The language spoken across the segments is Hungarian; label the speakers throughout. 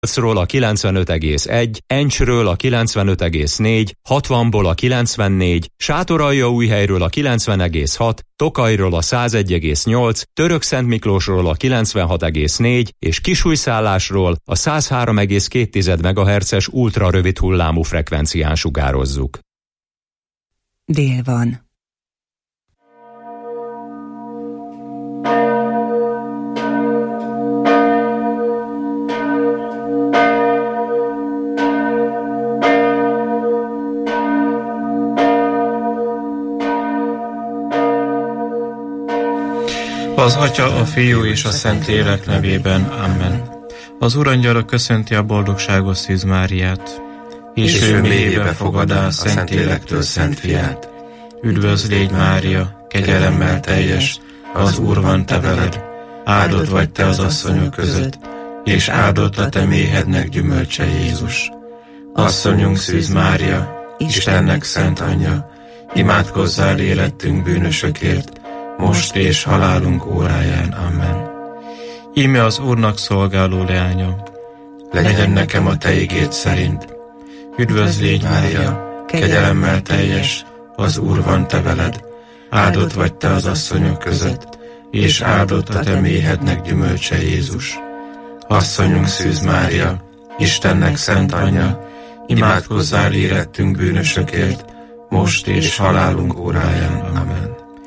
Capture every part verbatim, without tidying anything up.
Speaker 1: Ról a kilencvenöt egész egy, Encsről a kilencvenöt egész négy, hatvanból a kilencvennégy, Sátoraljaújhelyről a kilencven egész hat, Tokajról a százegy egész nyolc, Törökszentmiklósról a kilencvenhat egész négy és Kisújszállásról a száz három egész két megahertzes ultra rövid hullámú frekvencián sugározzuk.
Speaker 2: Dél van.
Speaker 3: Az Atya, a Fiú és a Szentlélek nevében. Amen. Az Urangyala köszönti a boldogságos Szűz Máriát, és, és ő mélyébe fogadá a Szentlélektől Szent Fiát. Üdvözl légy, Mária, kegyelemmel teljes, az Úr van te veled, áldott vagy te az asszonyok között, és áldott a te méhednek gyümölcse Jézus. Asszonyunk Szűz Mária, Istennek szent anyja, imádkozzál érettünk bűnösökért, most és halálunk óráján. Amen. Íme az Úrnak szolgáló leánya, legyen nekem a te igéd szerint. Üdvözl légy, Mária, kegyelemmel teljes, az Úr van te veled, áldott vagy te az asszonyok között, és áldott a te méhednek gyümölcse Jézus. Asszonyunk Szűz Mária, Istennek szent anyja, imádkozzál érettünk bűnösökért, most és halálunk óráján. Amen.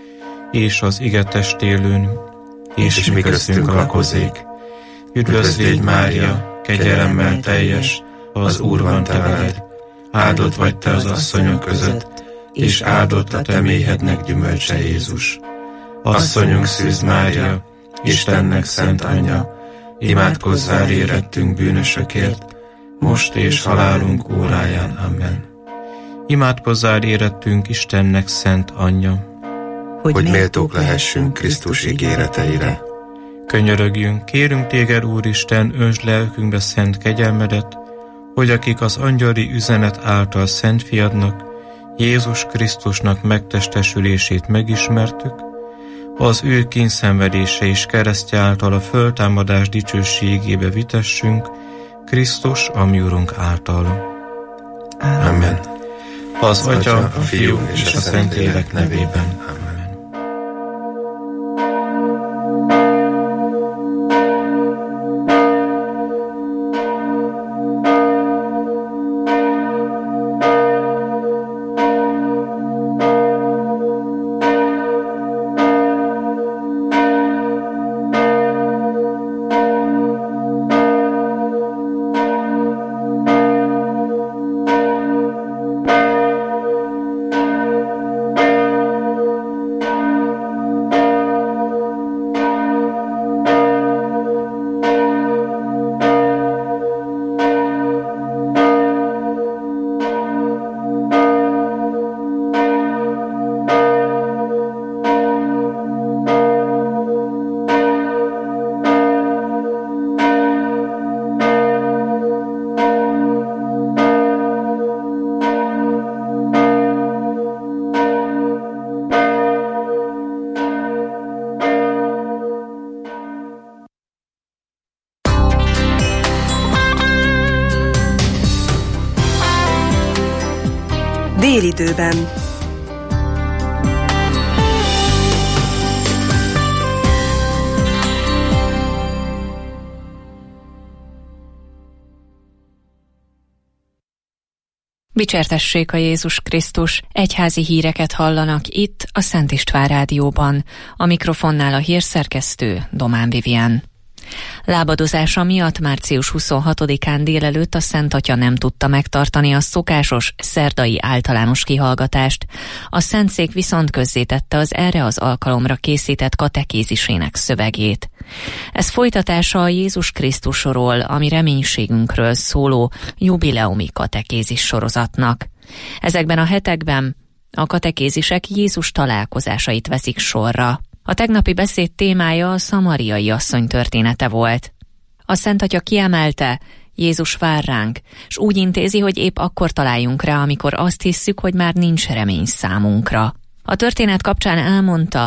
Speaker 3: És az ige testélőn, és, és mi köztünk lakozik. Üdvözl légy, Mária, kegyelemmel teljes, az Úr van te veled, áldott vagy te az asszonyok között, és áldott a te méhednek gyümölcse Jézus. Asszonyunk Szűz Mária, Istennek szent anyja, imádkozzál érettünk bűnösökért, most és halálunk óráján. Amen. Imádkozzál érettünk Istennek szent anyja,
Speaker 4: hogy, hogy méltók lehessünk Krisztus ígéreteire.
Speaker 3: Könyörögjünk, kérünk téged, Úristen, öntsd lelkünkbe szent kegyelmedet, hogy akik az angyali üzenet által Szent Fiadnak, Jézus Krisztusnak megtestesülését megismertük, az ő kínszenvedése és keresztje által a föltámadás dicsőségébe vitessünk, Krisztus, a mi Urunk által.
Speaker 4: Amen.
Speaker 3: Az Atya, a Fiú és a Szentlélek nevében. Amen.
Speaker 2: Délidőben.
Speaker 5: Dicsértessék a Jézus Krisztus, egyházi híreket hallanak itt a Szent István Rádióban. A mikrofonnál a hírszerkesztő Domán Vivien. Lábadozása miatt március huszonhatodikán délelőtt a Szent Atya nem tudta megtartani a szokásos szerdai általános kihallgatást. A Szentszék viszont közzétette az erre az alkalomra készített katekézisének szövegét. Ez folytatása a Jézus Krisztusról, ami reménységünkről szóló jubileumi katekézis sorozatnak. Ezekben a hetekben a katekézisek Jézus találkozásait veszik sorra. A tegnapi beszéd témája a szamariai asszony története volt. A Szent Atya kiemelte, Jézus vár ránk, s úgy intézi, hogy épp akkor találjunk rá, amikor azt hisszük, hogy már nincs remény számunkra. A történet kapcsán elmondta,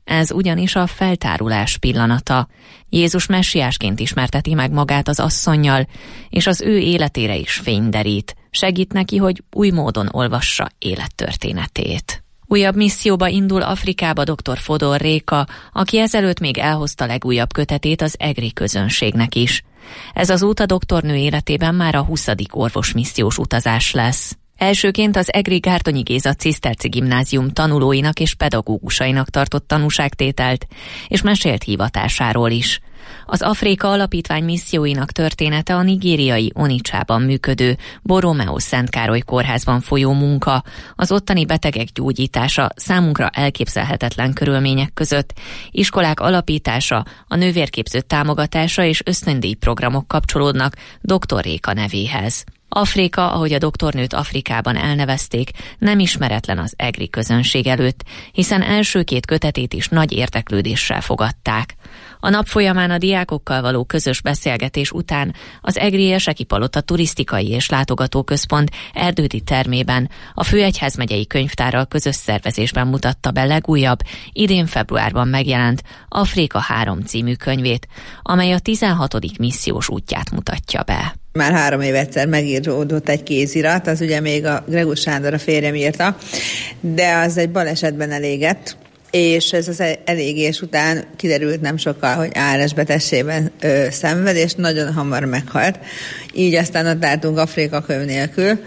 Speaker 5: Ez ugyanis a feltárulás pillanata. Jézus messiásként ismerteti meg magát az asszonnyal, és az ő életére is fény derít. Segít neki, hogy új módon olvassa élettörténetét. Újabb misszióba indul Afrikába dr. Fodor Réka, aki ezelőtt még elhozta legújabb kötetét az egri közönségnek is. Ez az út a doktornő életében már a huszadik orvosmissziós utazás lesz. Elsőként az egri Gártonyi Géza Ciszterci Gimnázium tanulóinak és pedagógusainak tartott tanúságtételt, és mesélt hivatásáról is. Az Afrika Alapítvány misszióinak története a nigériai Onicsában működő Borromeo Szent Károly kórházban folyó munka, az ottani betegek gyógyítása számunkra elképzelhetetlen körülmények között, iskolák alapítása, a nővérképző támogatása és ösztöndíjprogramok kapcsolódnak doktor Réka nevéhez. Afrika, ahogy a doktornőt Afrikában elnevezték, nem ismeretlen az egri közönség előtt, hiszen első két kötetét is nagy érdeklődéssel fogadták. A nap folyamán a diákokkal való közös beszélgetés után az egri Érseki Palota Turisztikai és Látogatóközpont erdődi termében a Főegyházmegyei Könyvtárral közös szervezésben mutatta be legújabb, idén februárban megjelent Afrika három című könyvét, amely a tizenhatodik missziós útját mutatja be.
Speaker 6: Már három év egyszer megíródott egy kézirat, az ugye még a Gregus Sándor, a férjem írta, de az egy balesetben elégett, és ez az elégés után kiderült nem sokkal, hogy á er es-betegségben ö, szenved, és nagyon hamar meghalt. Így aztán ott álltunk Afrika könyv nélkül,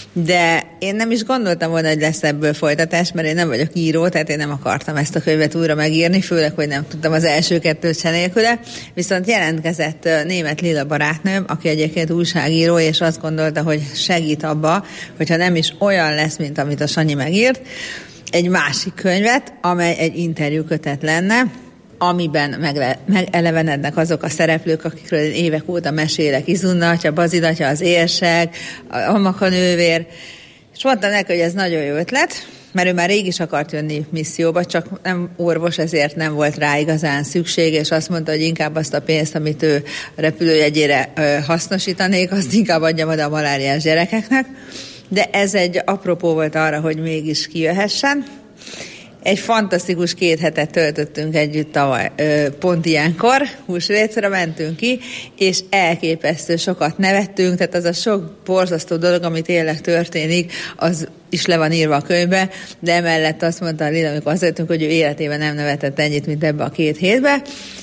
Speaker 6: de én nem is gondoltam volna, hogy lesz ebből folytatás, mert én nem vagyok író, tehát én nem akartam ezt a könyvet újra megírni, főleg, hogy nem tudtam az első kettőt se nélküle, viszont jelentkezett német Lila barátnőm, aki egyébként újságíró, és azt gondolta, hogy segít abba, hogyha nem is olyan lesz, mint amit a Sanyi megírt, egy másik könyvet, amely egy interjúkötet lenne, amiben megle- megelevenednek azok a szereplők, akikről én évek óta mesélek, Izunna atya, Bazil atya, az érsek, a Maka nővér, és mondtam neki, hogy ez nagyon jó ötlet, mert ő már rég is akart jönni misszióba, csak nem orvos, ezért nem volt rá igazán szükség, és azt mondta, hogy inkább azt a pénzt, amit ő repülőjegyére ö, hasznosítanék, azt inkább adjam oda a maláriás gyerekeknek. De ez egy apropó volt arra, hogy mégis kijöhessen. Egy fantasztikus két hetet töltöttünk együtt tavaly, pont ilyenkor, húsvétra mentünk ki, és elképesztő sokat nevettünk, tehát az a sok borzasztó dolog, ami tényleg történik, az is le van írva a könyvbe, de emellett azt mondta Lila, amikor azt jöttünk, hogy ő életében nem nevetett ennyit, mint ebbe a két hétbe,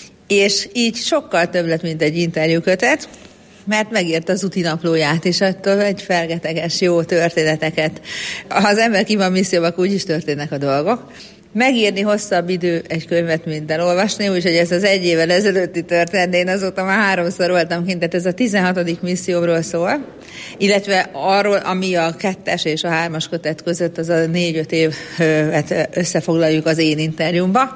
Speaker 6: és így sokkal több lett, mint egy interjúkötet, mert megírta az úti naplóját, és attól egy fergeteges jó történeteket. Ha az ember ki van misszióban, akkor úgyis történnek a dolgok. Megírni hosszabb idő egy könyvet, mint elolvasni, úgyhogy ez az egy évvel ezelőtti történet, én azóta már háromszor voltam kint, tehát ez a tizenhatodik misszióról szól, illetve arról, ami a kettes és a hármas kötet között, az a négy-öt évet összefoglaljuk az én interjúmba.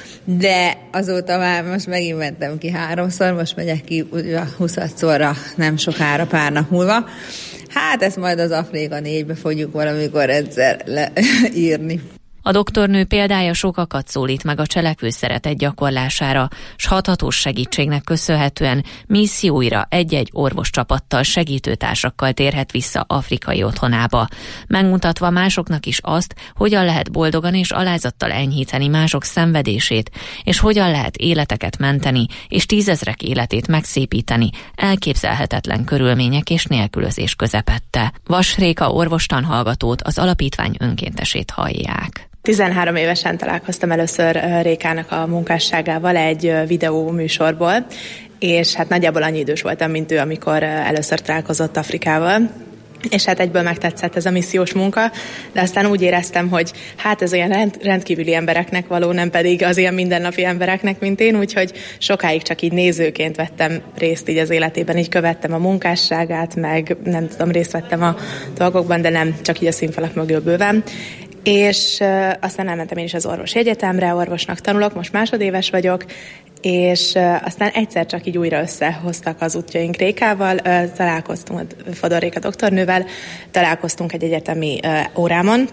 Speaker 6: De azóta már most megint mentem ki háromszor, most megyek ki huszadszorra nem sokára, pár nap múlva. Hát ezt majd az Afrika négybe fogjuk valamikor egyszer leírni.
Speaker 5: A doktornő példája sokakat szólít meg a cselekvő szeretet gyakorlására, s hathatós segítségnek köszönhetően misszióira egy-egy orvoscsapattal, segítőtársakkal térhet vissza afrikai otthonába, megmutatva másoknak is azt, hogyan lehet boldogan és alázattal enyhíteni mások szenvedését, és hogyan lehet életeket menteni, és tízezrek életét megszépíteni elképzelhetetlen körülmények és nélkülözés közepette. Vas Réka orvostanhallgatót, az alapítvány önkéntesét hallják.
Speaker 7: tizenhárom évesen találkoztam először Rékának a munkásságával egy videó műsorból, és hát nagyjából annyi idős voltam, mint ő, amikor először találkozott Afrikával. És hát egyből megtetszett ez a missziós munka, de aztán úgy éreztem, hogy hát ez olyan rend, rendkívüli embereknek való, nem pedig az ilyen mindennapi embereknek, mint én, úgyhogy sokáig csak így nézőként vettem részt így az életében, így követtem a munkásságát, meg nem tudom, részt vettem a dolgokban, de nem csak így a színfalak mögül bőven. És uh, aztán elmentem én is az orvosi egyetemre, orvosnak tanulok, most másodéves vagyok, és uh, aztán egyszer csak így újra összehoztak az útjaink Rékával, uh, találkoztunk Fodor Réka doktornővel, találkoztunk egy egyetemi uh, órámon,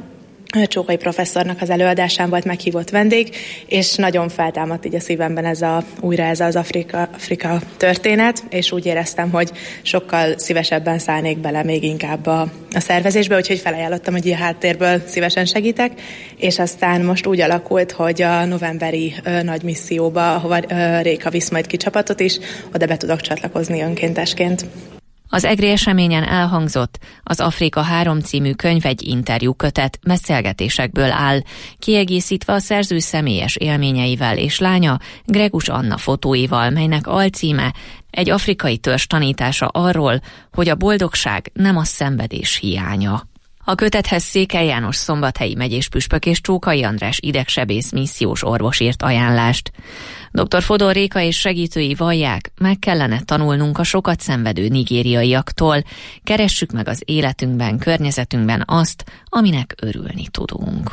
Speaker 7: Csókai professzornak az előadásán volt meghívott vendég, és nagyon feltámadt így a szívemben ez a, újra ez az Afrika, Afrika történet, és úgy éreztem, hogy sokkal szívesebben szállnék bele még inkább a, a szervezésbe, úgyhogy felajánlottam, hogy ilyen háttérből szívesen segítek, és aztán most úgy alakult, hogy a novemberi ö, nagy misszióba, ahova ö, Réka visz majd ki csapatot is, oda be tudok csatlakozni önkéntesként.
Speaker 5: Az egri eseményen elhangzott, az Afrika három című könyv egy interjú kötet beszélgetésekből áll, kiegészítve a szerző személyes élményeivel és lánya Gregus Anna fotóival, melynek alcíme egy afrikai törzs tanítása arról, hogy a boldogság nem a szenvedés hiánya. A kötethez Székely János szombathelyi megyés püspök és Csókai András idegsebész missziós orvos írt ajánlást. doktor Fodor Réka és segítői vallják, meg kellene tanulnunk a sokat szenvedő nigériaiaktól, keressük meg az életünkben, környezetünkben azt, aminek örülni tudunk.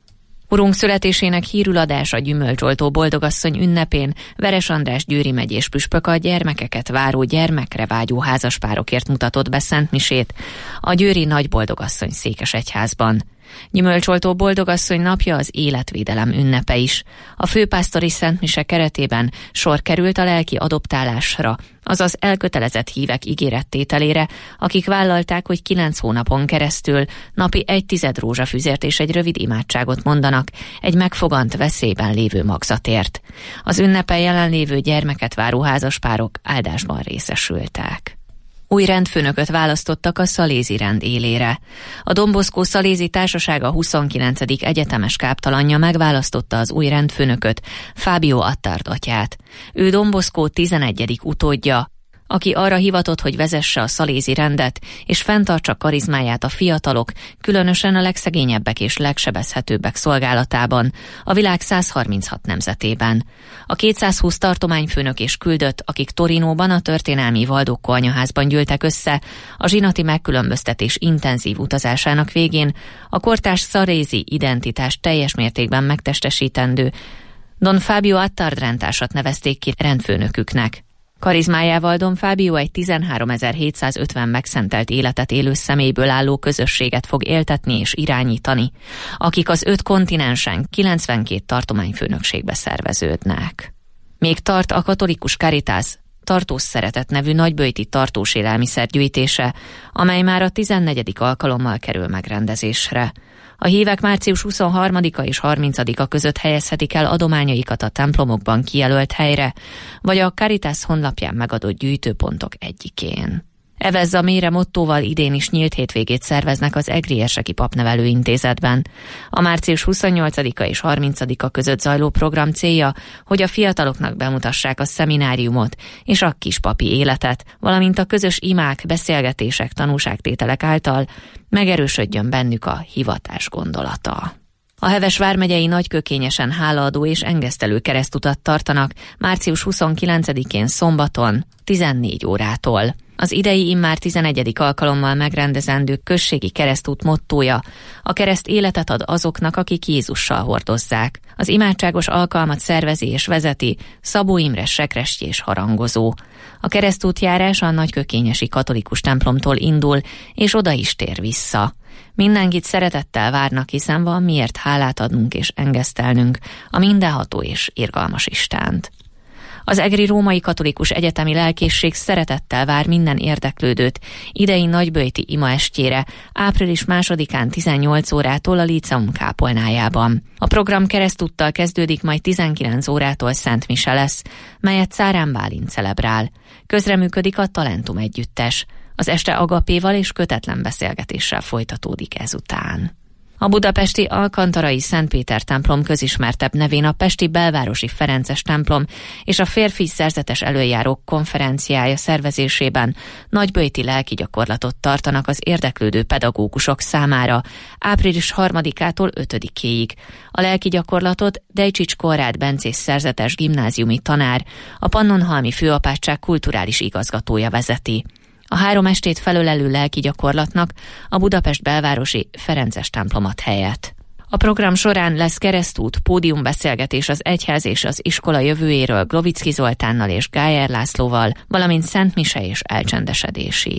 Speaker 5: Urunk születésének hírüladása gyümölcsoltó boldogasszony ünnepén Veres András győri megyés püspök a gyermekeket váró gyermekre vágyó házaspárokért mutatott be szentmisét a győri Nagyboldogasszony székesegyházban. Gyümölcsoltó boldogasszony napja az életvédelem ünnepe is. A főpásztori szentmise keretében sor került a lelki adoptálásra, azaz elkötelezett hívek ígérettételére, akik vállalták, hogy kilenc hónapon keresztül napi egy tized rózsafüzért és egy rövid imádságot mondanak egy megfogant veszélyben lévő magzatért. Az ünnepen jelenlévő gyermeket váró házaspárok áldásban részesültek. Új rendfőnököt választottak a szalézi rend élére. A Don Bosco Szalézi Társasága huszonkilencedik egyetemes káptalanja megválasztotta az új rendfőnököt, Fábio Attard atyát. Ő Don Bosco tizenegyedik utódja, aki arra hivatott, hogy vezesse a szalézi rendet, és fenntartsa karizmáját a fiatalok, különösen a legszegényebbek és legsebezhetőbbek szolgálatában, a világ száz harminchat nemzetében. A kétszázhúsz tartományfőnök és küldött, akik Torinóban a történelmi Valdocco anyaházban gyűltek össze, a zsinati megkülönböztetés intenzív utazásának végén a kortárs szalézi identitást teljes mértékben megtestesítendő Don Fábio Attard rendtársat nevezték ki rendfőnöküknek. Karizmájával Don Fábio egy tizenháromezer-hétszázötven megszentelt életet élő személyből álló közösséget fog éltetni és irányítani, akik az öt kontinensen kilencvenkét tartományfőnökségbe szerveződnek. Még tart a katolikus Caritas Tartós Szeretet nevű nagyböjti tartós élelmiszergyűjtése, amely már a tizennegyedik alkalommal kerül megrendezésre. A hívek március huszonharmadika és harmincadika között helyezhetik el adományaikat a templomokban kijelölt helyre, vagy a Caritas honlapján megadott gyűjtőpontok egyikén. Evezz a mélyre mottóval idén is nyílt hétvégét szerveznek az Egri Érseki Papnevelő Intézetben. A március huszonnyolcadika és harmincadika között zajló program célja, hogy a fiataloknak bemutassák a szemináriumot és a kispapi életet, valamint a közös imák, beszélgetések, tanúságtételek által megerősödjön bennük a hivatás gondolata. A Heves vármegyei Nagykökényesen hálaadó és engesztelő keresztutat tartanak március huszonkilencedikén szombaton tizennégy órától. Az idei immár tizenegyedik alkalommal megrendezendő községi keresztút mottója: a kereszt életet ad azoknak, akik Jézussal hordozzák. Az imádságos alkalmat szervezi és vezeti Szabó Imre sekrestye és harangozó. A keresztútjárás a nagykökényesi katolikus templomtól indul, és oda is tér vissza. Mindenkit szeretettel várnak, hiszen van miért hálát adnunk és engesztelnünk a mindenható és irgalmas Istent. Az Egri Római Katolikus Egyetemi Lelkészség szeretettel vár minden érdeklődőt idei nagyböjti imaestjére, április másodikán tizennyolc órától a Líceum kápolnájában. A program keresztúttal kezdődik, majd tizenkilenc órától Szent Mise lesz, melyet Szárán Bálint celebrál. Közreműködik a Talentum együttes. Az este agapéval és kötetlen beszélgetéssel folytatódik ezután. A budapesti Alkantarai Szent Péter templom közismertebb nevén a pesti Belvárosi Ferences templom és a férfi szerzetes elöljárók konferenciája szervezésében nagyböjti lelki gyakorlatot tartanak az érdeklődő pedagógusok számára április harmadikától ötödikéig. A lelki gyakorlatot Dejcsics Konrád bencés szerzetes gimnáziumi tanár, a Pannonhalmi Főapátság kulturális igazgatója vezeti. A három estét felölelő lelki gyakorlatnak a Budapest belvárosi Ferences templom ad helyet. A program során lesz keresztút, pódiumbeszélgetés az egyház és az iskola jövőjéről Glovicki Zoltánnal és Gájer Lászlóval, valamint Szent Mise és elcsendesedés is.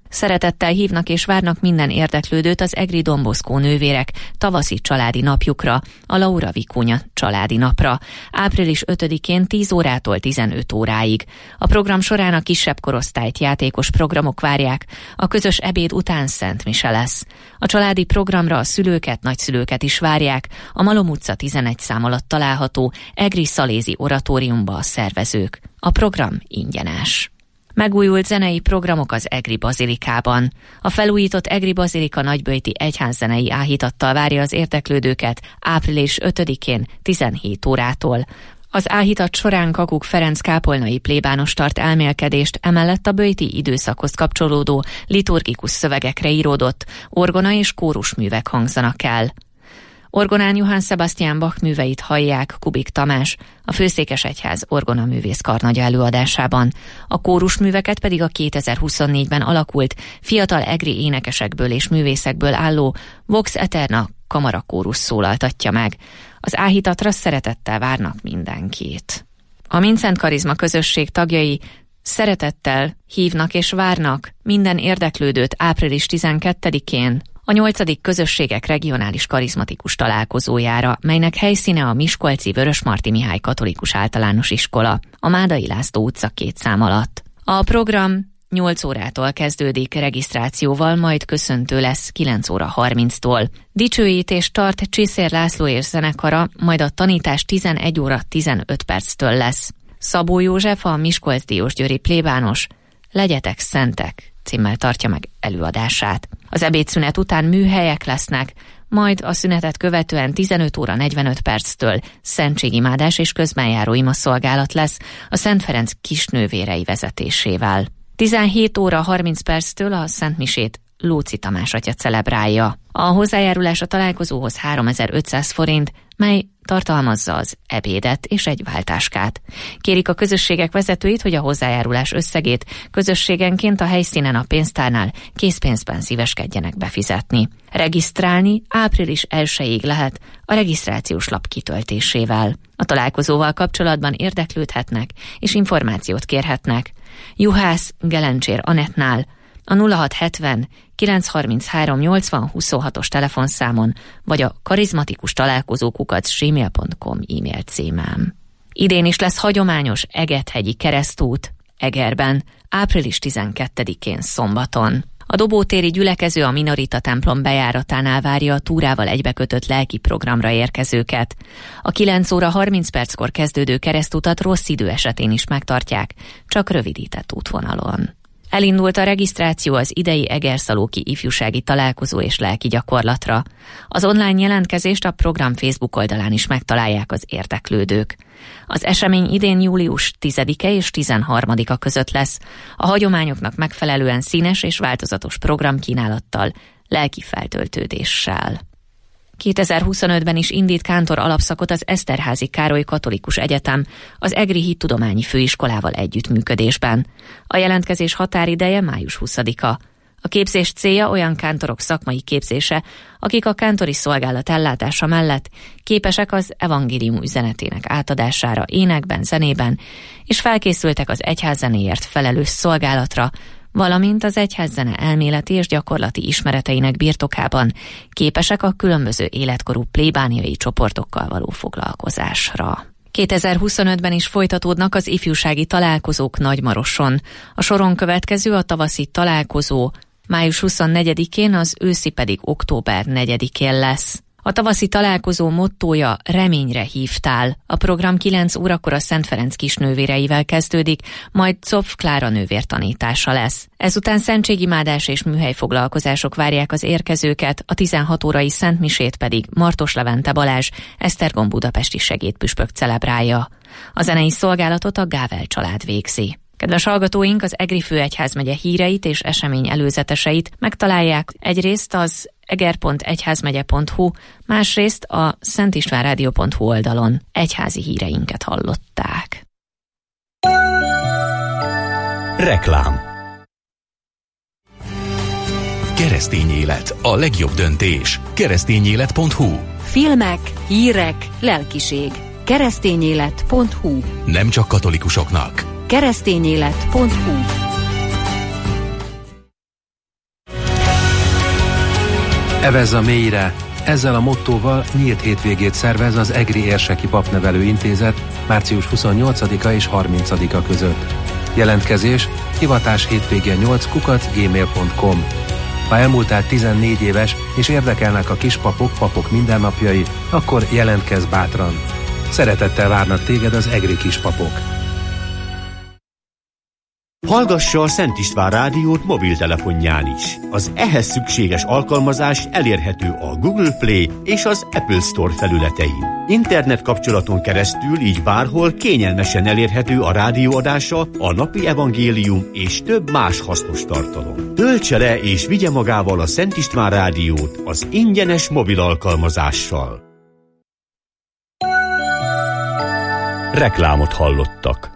Speaker 5: Szeretettel hívnak és várnak minden érdeklődőt az Egri Don Bosco nővérek tavaszi családi napjukra, a Laura Vicuña családi napra, április ötödikén tíz órától tizenöt óráig. A program során a kisebb korosztályt játékos programok várják, a közös ebéd után szent mise lesz. A családi programra a szülőket, nagyszülőket is várják, a Malom utca tizenegy szám alatt található Egri Szalézi oratóriumba a szervezők. A program ingyenes. Megújult zenei programok az Egri Bazilikában. A felújított Egri Bazilika nagyböjti egyházzenei áhítattal várja az érdeklődőket április ötödikén tizenhét órától. Az áhítat során Kakuk Ferenc kápolnai plébános tart elmélkedést, emellett a böjti időszakhoz kapcsolódó liturgikus szövegekre íródott orgona és kórusművek hangzanak el. Orgonán Johann Sebastian Bach műveit hallják Kubik Tamás, a Főszékesegyház orgonaművész karnagya előadásában. A kórusműveket pedig a kétezer-huszonnégyben alakult fiatal egri énekesekből és művészekből álló Vox Eterna kamarakórus szólaltatja meg. Az áhítatra szeretettel várnak mindenkit. A Mincent Karizma közösség tagjai szeretettel hívnak és várnak minden érdeklődőt április tizenkettedikén a nyolcadik közösségek regionális karizmatikus találkozójára, melynek helyszíne a miskolci Vörösmarty Mihály katolikus általános iskola, a Mádai László utca két szám alatt. A program nyolc órától kezdődik regisztrációval, majd köszöntő lesz kilenc óra harminctól. Dicsőítés tart Csiszér László és zenekara, majd a tanítás tizenegy óra tizenöt perctől lesz. Szabó József, a Miskolc Diósgyőri plébános Legyetek szentek címmel tartja meg előadását. Az ebédszünet után műhelyek lesznek, majd a szünetet követően tizenöt óra negyvenöt perctől szentségimádás és közbenjáró imaszolgálat lesz a Szent Ferenc kisnővérei vezetésével. tizenhét óra harminc perctől a szentmisét Lóczy Tamás atya celebrálja. A hozzájárulás a találkozóhoz háromezer-ötszáz forint, mely tartalmazza az ebédet és egy váltáskát. Kérik a közösségek vezetőit, hogy a hozzájárulás összegét közösségenként a helyszínen a pénztárnál készpénzben szíveskedjenek befizetni. Regisztrálni április elsejéig lehet a regisztrációs lap kitöltésével. A találkozóval kapcsolatban érdeklődhetnek és információt kérhetnek Juhász Gelencsér Anettnál a nulla hat hetven kilencszázharminchárom nyolcvan huszonhatos telefonszámon, vagy a karizmatikus találkozó kukac gmail pont com e-mail címem. Idén is lesz hagyományos Egethegyi keresztút Egerben, április tizenkettedikén szombaton. A Dobótéri gyülekező a Minorita templom bejáratánál várja a túrával egybekötött lelki programra érkezőket. A kilenc óra harminc perckor kezdődő keresztutat rossz idő esetén is megtartják, csak rövidített útvonalon. Elindult a regisztráció az idei egerszalóki ifjúsági találkozó és lelki gyakorlatra. Az online jelentkezést a program Facebook oldalán is megtalálják az érdeklődők. Az esemény idén július tizedike és tizenharmadika között lesz, a hagyományoknak megfelelően színes és változatos programkínálattal, lelki feltöltődéssel. kétezer-huszonötben is indít kántor alapszakot az Eszterházy Károly Katolikus Egyetem az Egri Hittudományi Főiskolával együttműködésben. A jelentkezés határideje május huszadika. A képzés célja olyan kántorok szakmai képzése, akik a kántori szolgálat ellátása mellett képesek az evangélium üzenetének átadására énekben, zenében, és felkészültek az egyházzenéért felelős szolgálatra, valamint az egyházzene elméleti és gyakorlati ismereteinek birtokában képesek a különböző életkorú plébániai csoportokkal való foglalkozásra. kétezer-huszonötben is folytatódnak az ifjúsági találkozók Nagymaroson. A soron következő a tavaszi találkozó május huszonnegyedikén, az őszi pedig október negyedikén lesz. A tavaszi találkozó mottója Reményre hívtál. A program kilenc órakor a Szent Ferenc kisnővéreivel kezdődik, majd Zopf Klára nővér tanítása lesz. Ezután szentségimádás és műhelyfoglalkozások várják az érkezőket, a tizenhat órai szentmisét pedig Martos Levente Balázs, Esztergom budapesti segédpüspök celebrálja. A zenei szolgálatot a Gável család végzi. Kedves hallgatóink, az Egri főegyházmegye híreit és esemény előzeteseit megtalálják egyrészt az eger pont egyházmegye pont hu, másrészt a szentistvánrádió pont hu oldalon. Egyházi híreinket hallották.
Speaker 8: Reklám. Keresztény élet, a legjobb döntés. keresztényélet pont hu.
Speaker 9: Filmek, hírek, lelkiség. keresztényélet pont hu.
Speaker 8: Nem csak katolikusoknak.
Speaker 9: keresztényélet pont hu.
Speaker 10: Evezz a mélyre! Ezzel a mottóval nyílt hétvégét szervez az Egri Érseki Papnevelő Intézet március huszonnyolcadika és harmincadika között. Jelentkezés hivatás hétvége nyolc kukac gmail pont com. Ha elmúltál tizennégy éves és érdekelnek a kispapok, papok mindennapjai, akkor jelentkezz bátran. Szeretettel várnak téged az egri kispapok.
Speaker 11: Hallgassa a Szent István rádiót mobiltelefonján is. Az ehhez szükséges alkalmazás elérhető a Google Play és az Apple Store felületein. Internet kapcsolaton keresztül így bárhol kényelmesen elérhető a rádióadása, a napi evangélium és több más hasznos tartalom. Töltse le és vigye magával a Szent István rádiót az ingyenes mobil alkalmazással. Reklámot hallottak.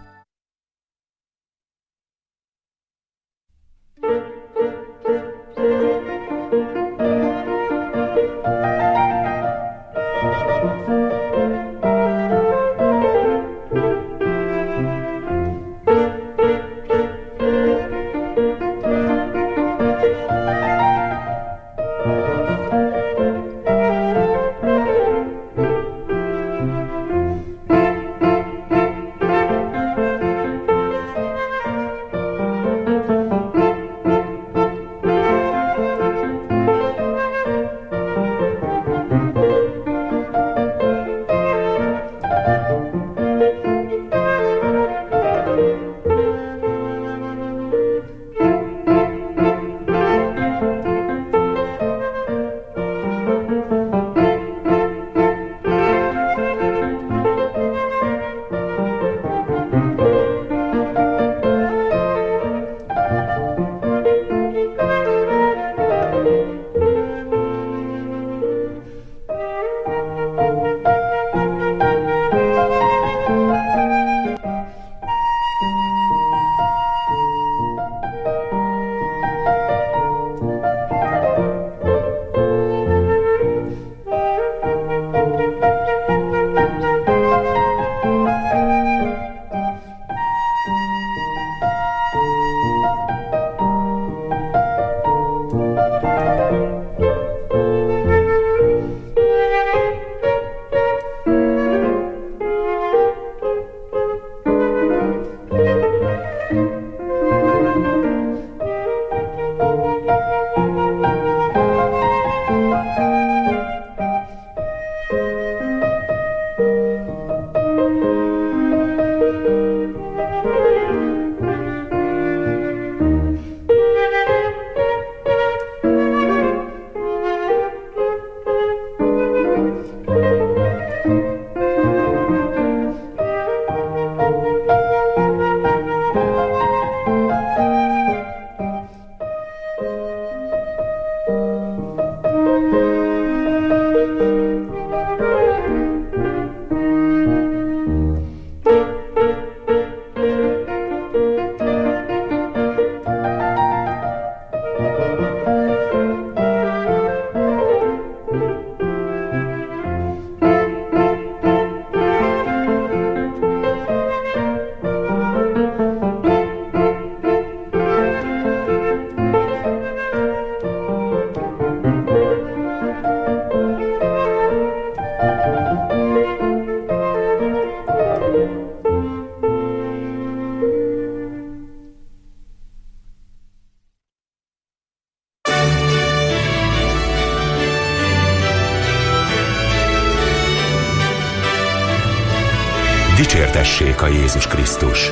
Speaker 8: Dicsértessék a Jézus Krisztus!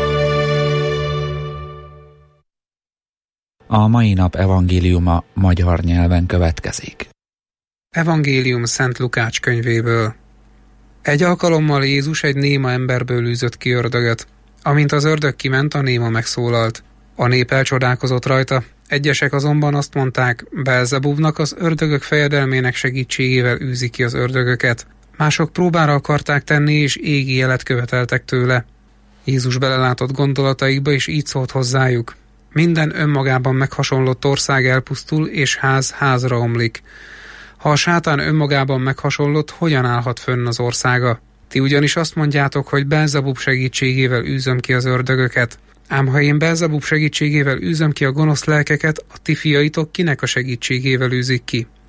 Speaker 12: A mai nap evangéliuma magyar nyelven következik.
Speaker 13: Evangélium Szent Lukács könyvéből. Egy alkalommal Jézus egy néma emberből űzött ki ördögöt. Amint az ördög kiment, a néma megszólalt. A nép elcsodálkozott rajta, egyesek azonban azt mondták, Beelzebubnak, az ördögök fejedelmének segítségével űzi ki az ördögöket. Mások próbára akarták tenni, és égi jelet követeltek tőle. Jézus belelátott gondolataikba, és így szólt hozzájuk. Minden önmagában meghasonlott ország elpusztul, és ház házra omlik. Ha a sátán önmagában meghasonlott, hogyan állhat fönn az országa? Ti ugyanis azt mondjátok, hogy Beelzebub segítségével űzöm ki az ördögöket. Ám ha én Beelzebub segítségével űzöm ki a gonosz lelkeket, a ti fiaitok kinek a segítségével űzik ki?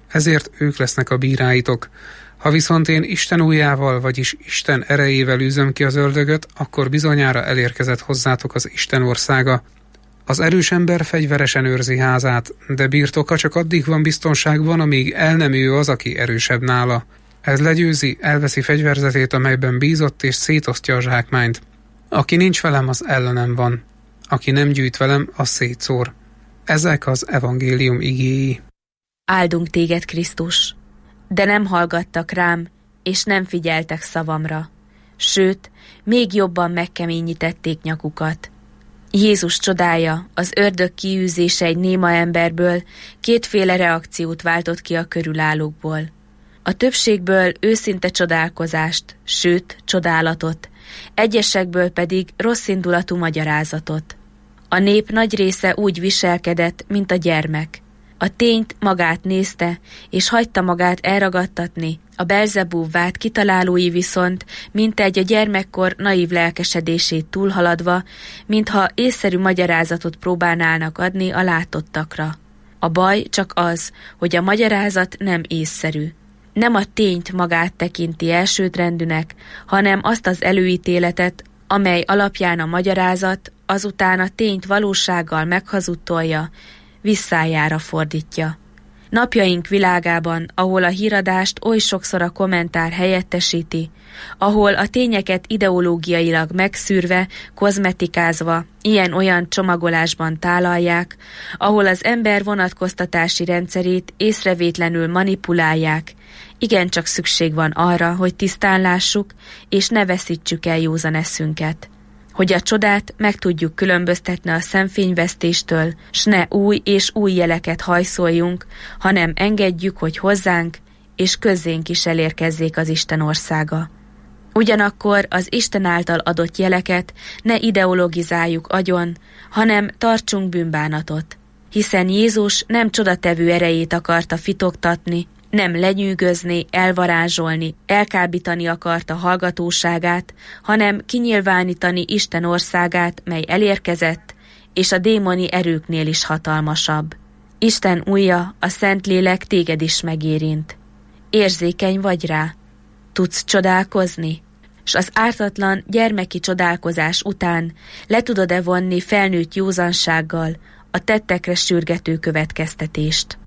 Speaker 13: ezért ők lesznek a bíráitok. Ha viszont én Isten ujjával, vagyis Isten erejével űzöm ki az ördögöt, akkor bizonyára elérkezett hozzátok az Isten országa. Az erős ember fegyveresen őrzi házát, de birtoka csak addig van biztonságban, amíg el nem ő az, aki erősebb nála. Ez legyőzi, elveszi fegyverzetét, amelyben bízott, és szétosztja a zsákmányt. Aki nincs velem, az ellenem van. Aki nem gyűjt velem, az szétszór. Ezek az evangélium igéi.
Speaker 14: Áldunk téged, Krisztus, de nem hallgattak rám, és nem figyeltek szavamra. Sőt, még jobban megkeményítették nyakukat. Jézus csodája, az ördög kiűzése egy néma emberből kétféle reakciót váltott ki a körülállókból. A többségből őszinte csodálkozást, sőt, csodálatot, egyesekből pedig rosszindulatú magyarázatot. A nép nagy része úgy viselkedett, mint a gyermek. A tényt magát nézte, és hagyta magát elragadtatni, a Belzebúb vád kitalálói viszont, mint egy a gyermekkor naív lelkesedését túlhaladva, mintha észszerű magyarázatot próbálnának adni a látottakra. A baj csak az, hogy a magyarázat nem észszerű. Nem a tényt magát tekinti elsődrendűnek, hanem azt az előítéletet, amely alapján a magyarázat azután a tényt valósággal meghazudtolja, visszájára fordítja. Napjaink világában, ahol a híradást oly sokszor a kommentár helyettesíti, ahol a tényeket ideológiailag megszűrve, kozmetikázva, ilyen-olyan csomagolásban tálalják, ahol az ember vonatkoztatási rendszerét észrevétlenül manipulálják, igencsak szükség van arra, hogy tisztán lássuk, és ne veszítsük el józan eszünket. Hogy a csodát meg tudjuk különböztetni a szemfényvesztéstől, s ne új és új jeleket hajszoljunk, hanem engedjük, hogy hozzánk és közzénk is elérkezzék az Isten országa. Ugyanakkor az Isten által adott jeleket ne ideologizáljuk agyon, hanem tartsunk bűnbánatot, hiszen Jézus nem csodatevő erejét akarta fitoktatni, nem lenyűgözni, elvarázsolni, elkábítani akarta hallgatóságát, hanem kinyilvánítani Isten országát, mely elérkezett, és a démoni erőknél is hatalmasabb. Isten ujja, a Szentlélek téged is megérint. Érzékeny vagy rá? Tudsz csodálkozni? S az ártatlan gyermeki csodálkozás után le tudod-e vonni felnőtt józansággal a tettekre sürgető következtetést?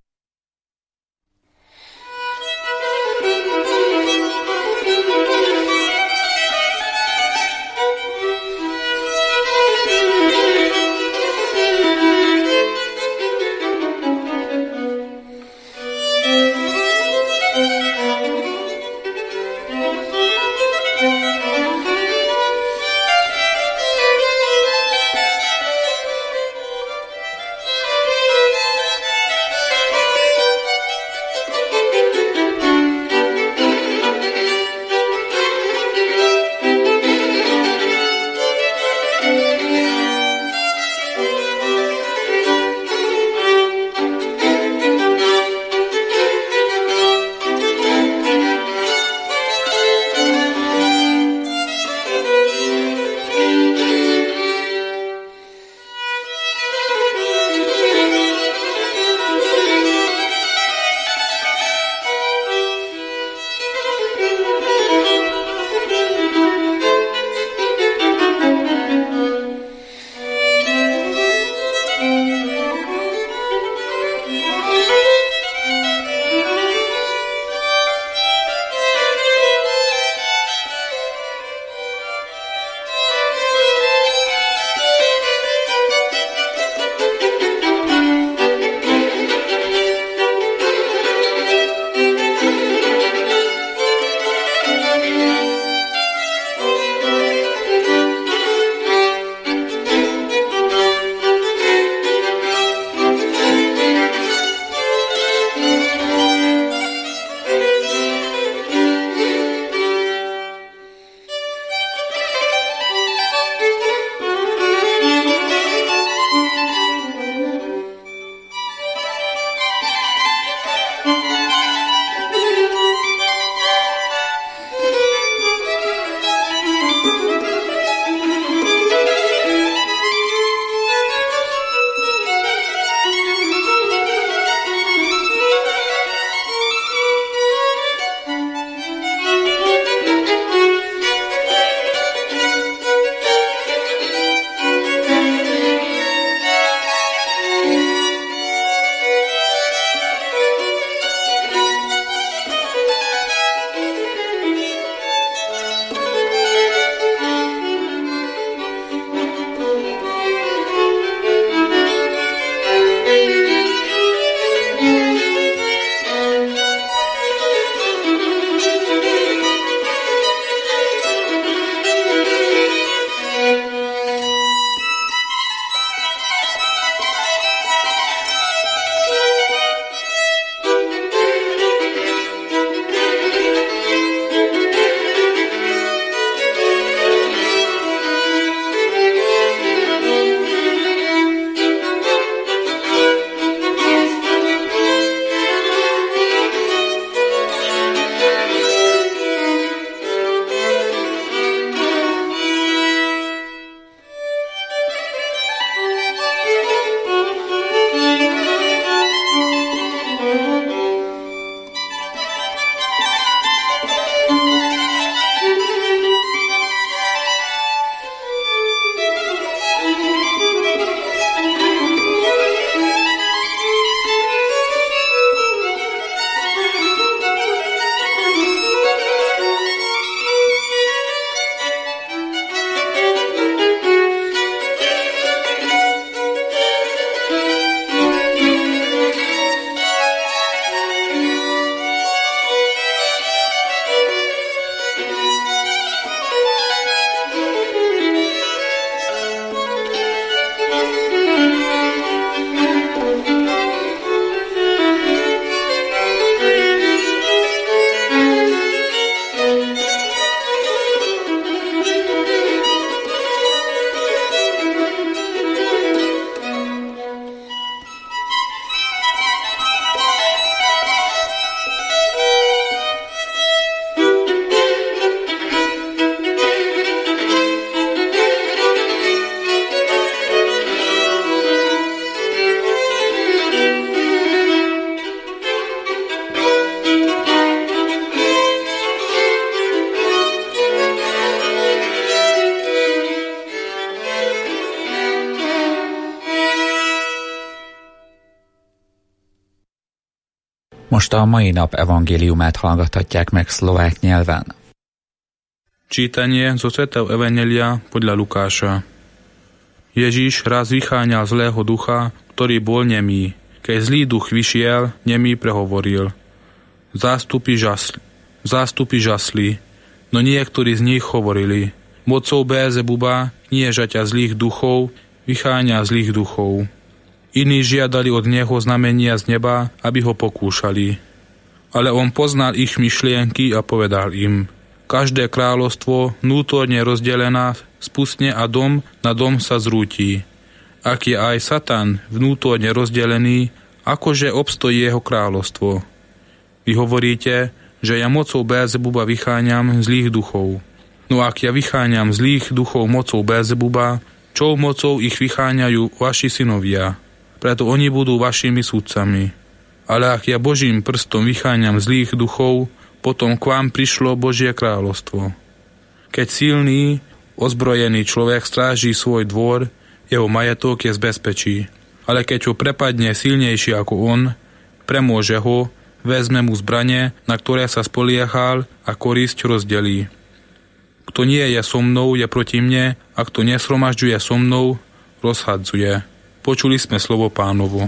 Speaker 12: Most a mai nap evangéliumát hallgathatják meg szlovák nyelven.
Speaker 15: Čítanie zo svätého evanjelia podľa Lukáša. Ježiš raz vycháňal zlého ducha, ktorý bol nemý. Keď zlý duch vyšiel, nemý prehovoril. Zástupy žasli, zástupy žasli, no niektorí z nich hovorili. Mocou Beelzebuba, kniežaťa zlých duchov, vycháňa zlých duchov. Iní žiadali od neho znamenia z neba, aby ho pokúšali. Ale on poznal ich myšlienky a povedal im: každé kráľovstvo, vnútorne rozdelená, spustne a dom na dom sa zrúti. Ak je aj Satan vnútorne rozdelený, akože obstojí jeho kráľovstvo? Vy hovoríte, že ja mocou Beelzebuba vycháňam zlých duchov. No ak ja vycháňam zlých duchov mocou Beelzebuba, čou mocou ich vycháňajú vaši synovia? Preto oni budú vašimi sudcami. Ale ak ja Božím prstom vycháňam zlých duchov, potom k vám prišlo Božie kráľovstvo. Keď silný, ozbrojený človek stráži svoj dvor, jeho majetok je z bezpečí. Ale keď ho prepadne silnejší ako on, premôže ho, vezme mu zbrane, na ktoré sa spoliehal, a korisť rozdelí. Kto nie je so mnou, je proti mne, a kto nesromažďuje so mnou, rozhadzuje. Počuli sme slovo Pánovo.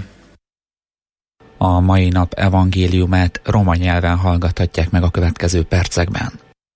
Speaker 12: A mai nap evangéliumát roma nyelven hallgathatják meg a következő percekben.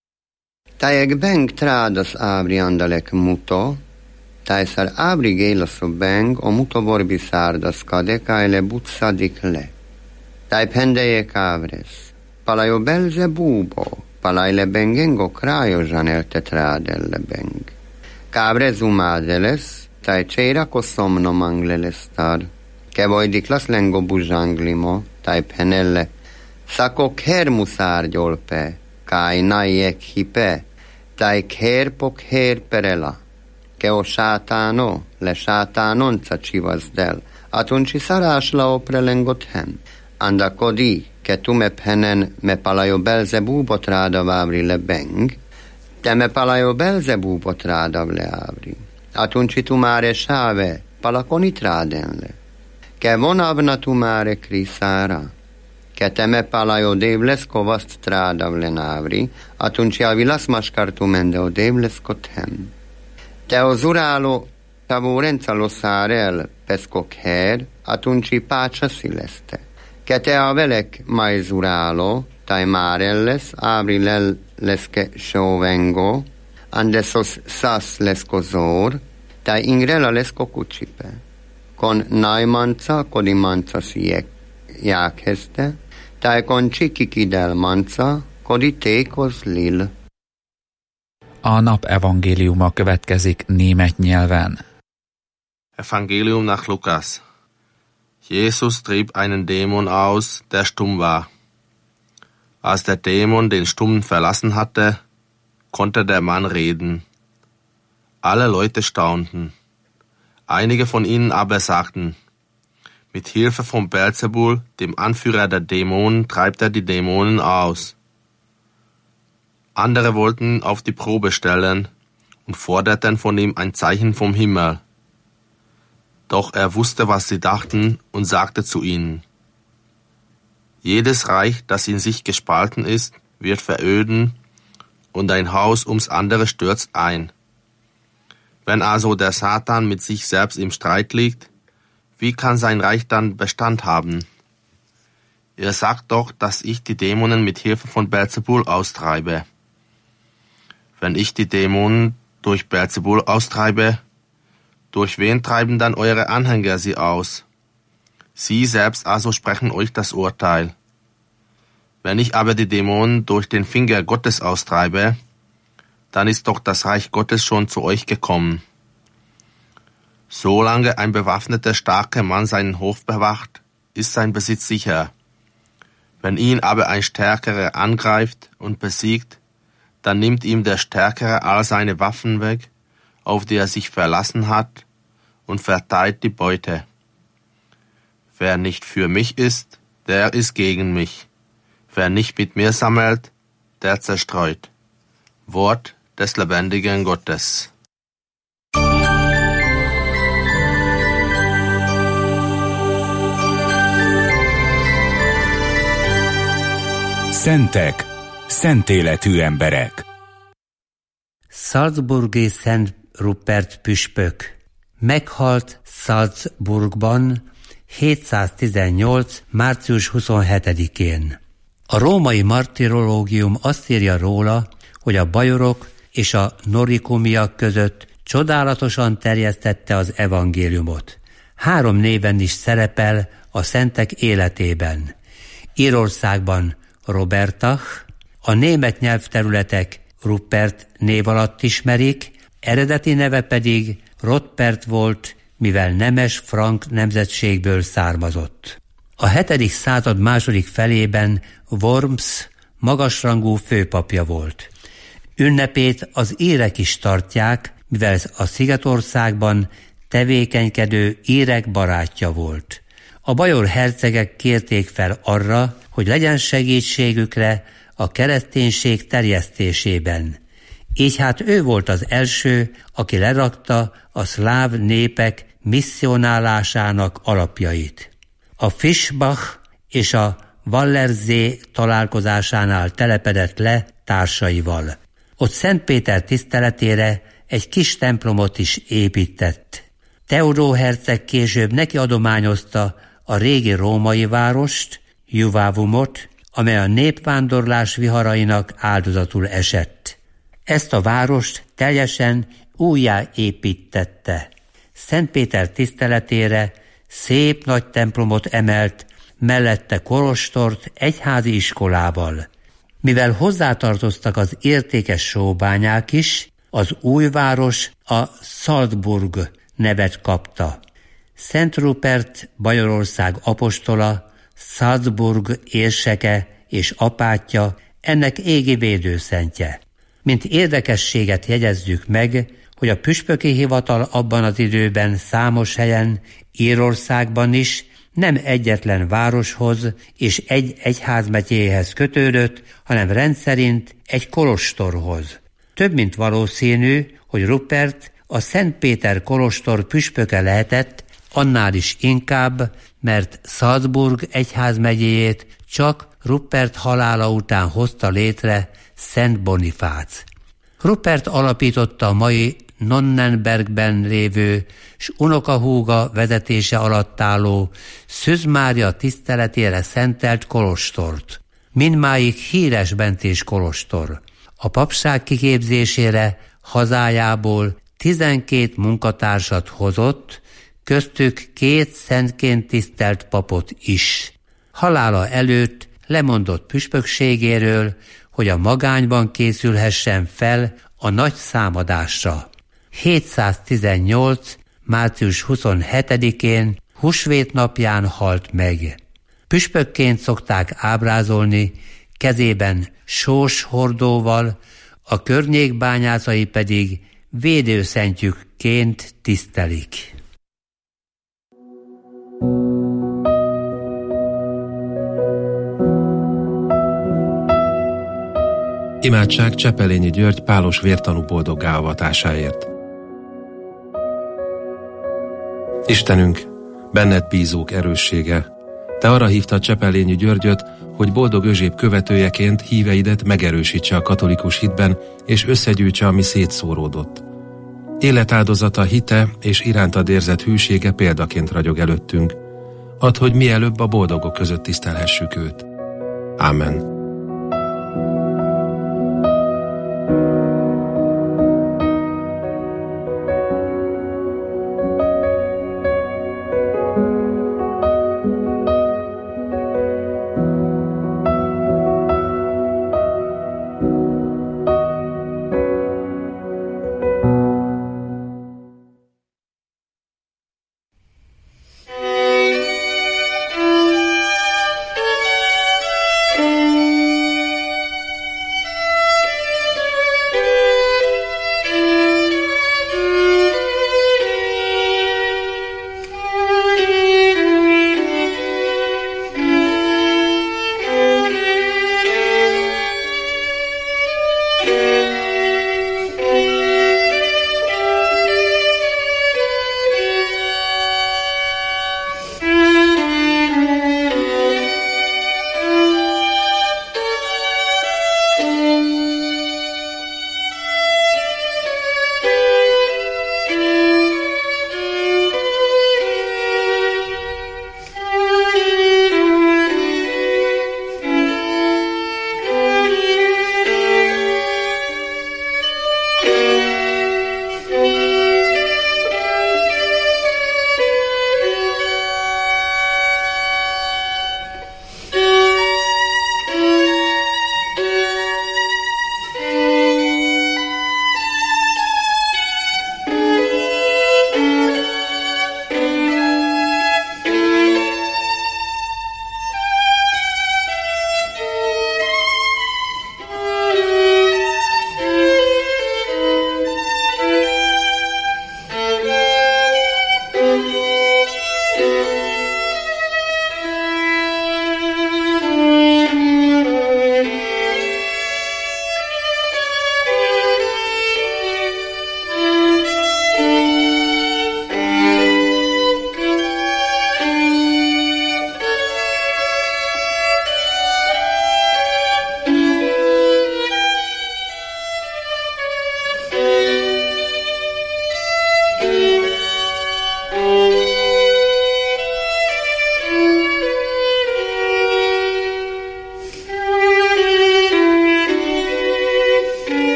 Speaker 16: Tajek beng trádas ábri andalek muto, tajszar ábri gélaszó beng o muto borbi szárdas kadek ájle butszadik le. Taj pendejek ávresz, palajo belze búbo, palajle bengengo krájo zsanel tetrádelle beng. Kávrez umádeles, taj čeirako somno manglele star, ke vojdiklas lengo buzsanglimo, taj penelle, szako kermuszár gyolpe, kaj najek hipe, taj kérpok hér perela, ke o sátáno, le sátánon csivazdel, atunci szarásla opre lengot hem, anda kodi, ke tume penen me palajo Belzebúbot ráda vávri le beng, te me palajo Belzebúbot ráda le ávri. Atunci tu mare sáve, palakoni trádenle. Ke vonavna tu mare kriszára. Ke teme palajo dévlesko vaszt trádavle návri, atunci avilas maskartu mende o dévlesko tem. Te o zuráló tavó rencalo szárel, peszkok her, atunci pácsa szileszte. Ke te a velek maj zuráló, taj márelles, ávri lel leske sóvengo, andesos sas lesko zor, taj ingrela lesko kucsipe. Kon najmanca, kodi manca siek jákhezte, taj kon csikikidel manca, kodi tékoz lil.
Speaker 12: A nap evangéliuma következik német nyelven.
Speaker 17: Evangelium nach Lukas. Jesus trieb einen Dämon aus, der stumm war. Als der Dämon den Stummen verlassen hatte, konnte der Mann reden. Alle Leute staunten. Einige von ihnen aber sagten: Mit Hilfe von Beelzebul, dem Anführer der Dämonen, treibt er die Dämonen aus. Andere wollten auf die Probe stellen und forderten von ihm ein Zeichen vom Himmel. Doch er wusste, was sie dachten, und sagte zu ihnen: Jedes Reich, das in sich gespalten ist, wird veröden, und ein Haus ums andere stürzt ein. Wenn also der Satan mit sich selbst im Streit liegt, wie kann sein Reich dann Bestand haben? Ihr sagt doch, dass ich die Dämonen mit Hilfe von Beelzebul austreibe. Wenn ich die Dämonen durch Beelzebul austreibe, durch wen treiben dann eure Anhänger sie aus? Sie selbst also sprechen euch das Urteil. Wenn ich aber die Dämonen durch den Finger Gottes austreibe, dann ist doch das Reich Gottes schon zu euch gekommen. Solange ein bewaffneter, starker Mann seinen Hof bewacht, ist sein Besitz sicher. Wenn ihn aber ein Stärkerer angreift und besiegt, dann nimmt ihm der Stärkere all seine Waffen weg, auf die er sich verlassen hat, und verteilt die Beute. Wer nicht für mich ist, der ist gegen mich. Wer nicht mit mir sammelt, der zerstreut. Wort des lebendigen Gottes.
Speaker 8: Szentek, szent életű emberek.
Speaker 18: Salzburgi Szent Rupert püspök meghalt Salzburgban hétszáztizennyolc. március huszonhetedikén. A római martirológium azt írja róla, hogy a bajorok és a norikumiak között csodálatosan terjesztette az evangéliumot. Három néven is szerepel a szentek életében. Írországban Robertach, a német nyelvterületek Rupert név alatt ismerik, eredeti neve pedig Rotpert volt, mivel nemes frank nemzetségből származott. A hetedik század második felében Worms magasrangú főpapja volt. Ünnepét az írek is tartják, mivel a Szigetországban tevékenykedő írek barátja volt. A bajor hercegek kérték fel arra, hogy legyen segítségükre a kereszténység terjesztésében. Így hát ő volt az első, aki lerakta a szláv népek misszionálásának alapjait. A Fischbach és a Wallersee találkozásánál telepedett le társaival. Ott Szent Péter tiszteletére egy kis templomot is épített. Teodó herceg később neki adományozta a régi római várost, Juvavumot, amely a népvándorlás viharainak áldozatul esett. Ezt a várost teljesen újjáépítette. Szent Péter tiszteletére szép nagy templomot emelt, mellette kolostort egyházi iskolával. Mivel hozzátartoztak az értékes sóbányák is, az új város a Salzburg nevet kapta. Szent Rupert Bajorország apostola, Salzburg érseke és apátja, ennek égi védőszentje. Mint érdekességet jegyezzük meg, hogy a püspöki hivatal abban az időben számos helyen, Írországban is nem egyetlen városhoz és egy egyházmegyéhez kötődött, hanem rendszerint egy kolostorhoz. Több mint valószínű, hogy Rupert a Szent Péter kolostor püspöke lehetett, annál is inkább, mert Salzburg egyházmegyéjét csak Rupert halála után hozta létre Szent Bonifác. Rupert alapította a mai Nonnenbergben lévő s unokahúga vezetése alatt álló Szűz Mária tiszteletére szentelt kolostort. Mindmáig híres bentés kolostor. A papság kiképzésére hazájából tizenkét munkatársat hozott, köztük két szentként tisztelt papot is. Halála előtt lemondott püspökségéről, hogy a magányban készülhessen fel a nagy számadásra. hétszáztizennyolc. március huszonhetedikén húsvét napján halt meg. Püspökként szokták ábrázolni, kezében sós hordóval, a környék bányászai pedig védőszentjükként tisztelik.
Speaker 10: Imádság Csepelényi György pálos vértanú boldoggá avatásáért. Istenünk, benned bízók erőssége, te arra hívtad Csepelényi Györgyöt, hogy boldog özséb követőjeként híveidet megerősítse a katolikus hitben, és összegyűjtse, ami szétszóródott. Életáldozata, hite és irántad érzett hűsége példaként ragyog előttünk. Add, hogy mielőbb a boldogok között tisztelhessük őt. Ámen.
Speaker 19: Thank you.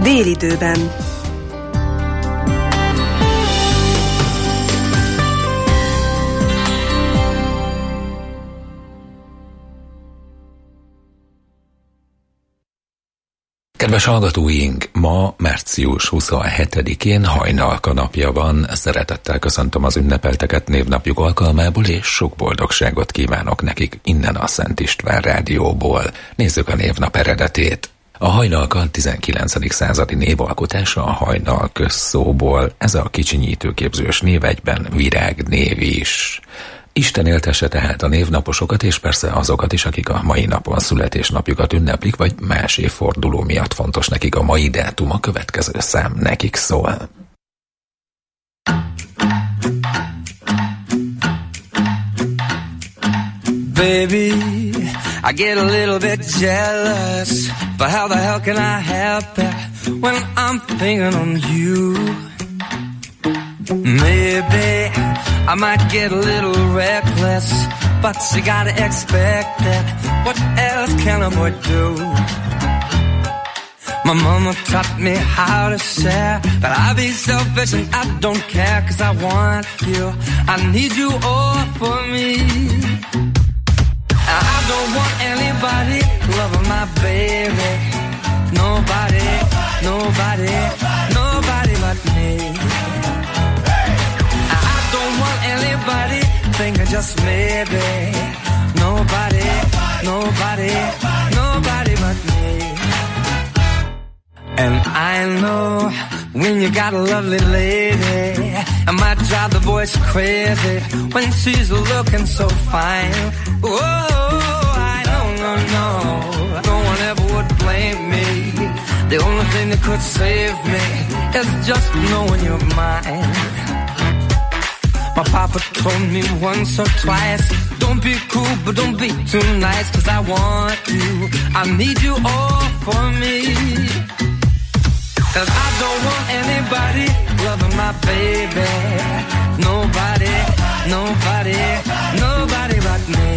Speaker 19: Délidőben.
Speaker 8: Kedves hallgatóink, ma március huszonhetedikén hajnalka napja van. Szeretettel köszöntöm az ünnepelteket névnapjuk alkalmából, és sok boldogságot kívánok nekik innen a Szent István Rádióból. Nézzük a névnap eredetét. A hajnalka tizenkilencedik századi névalkotása a hajnal közszóból. Ez a kicsinyítőképzős név egyben virágnév is. Isten éltesse tehát a névnaposokat, és persze azokat is, akik a mai napon születésnapjukat ünneplik, vagy más évforduló miatt fontos nekik a mai dátum, a következő szám nekik szól.
Speaker 20: Baby, I get a little bit jealous, but how the hell can I help it when I'm thinking on you? Maybe I might get a little reckless, but you gotta expect it. What else can a boy do? My mama taught me how to share, but I be selfish and I don't care, 'cause I want you, I need you all for me. I don't want anybody loving my baby. Nobody, nobody, nobody but me. I don't want anybody thinking just maybe. Nobody, nobody, nobody but me. And I know when you got a lovely lady, it might drive the boys crazy when she's looking so fine. Oh, I don't know, no, no one ever would blame me. The only thing that could save me is just knowing you're mine. My papa told me once or twice, don't be cool, but don't be too nice, 'cause I want you, I need you all for me. 'Cause I don't want anybody loving my baby. Nobody, nobody, nobody but me.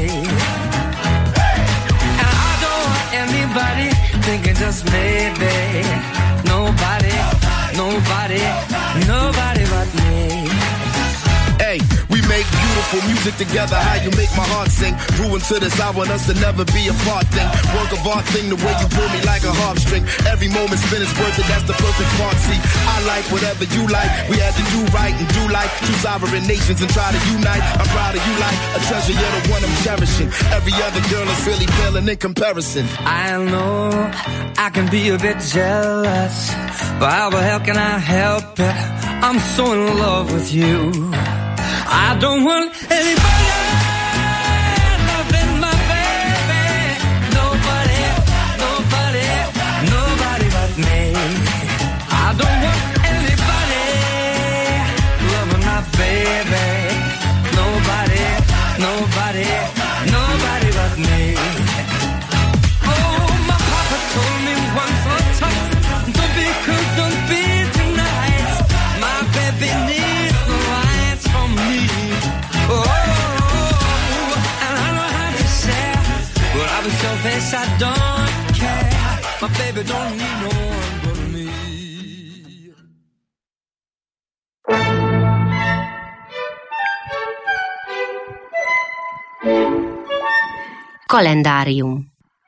Speaker 20: And I don't want anybody thinking just maybe. Nobody, nobody, nobody but me.
Speaker 21: Hey, we make beautiful music together, how you make my heart sing. Grew into this, I want us to never be apart thing. Work of art thing, the way you pull me like a harp string. Every moment spent is worth it, that's the perfect part. See, I like whatever you like. We had to do right and do like two sovereign nations and try to unite. I'm proud of you like a treasure, you're the one I'm cherishing. Every other girl is really paling in comparison.
Speaker 20: I know I can be a bit jealous, but how the hell can I help it? I'm so in love with you. I don't want anybody loving my baby. Nobody, nobody, nobody but me. I don't want anybody loving my baby. Nobody, nobody, nobody but me. Oh, my papa told me once or twice, don't be cool, don't be too nice. My baby needs the lights from me. Oh, and I know how to share, but I was selfish, I don't care. My baby don't need no one but me.
Speaker 9: Kalendárium.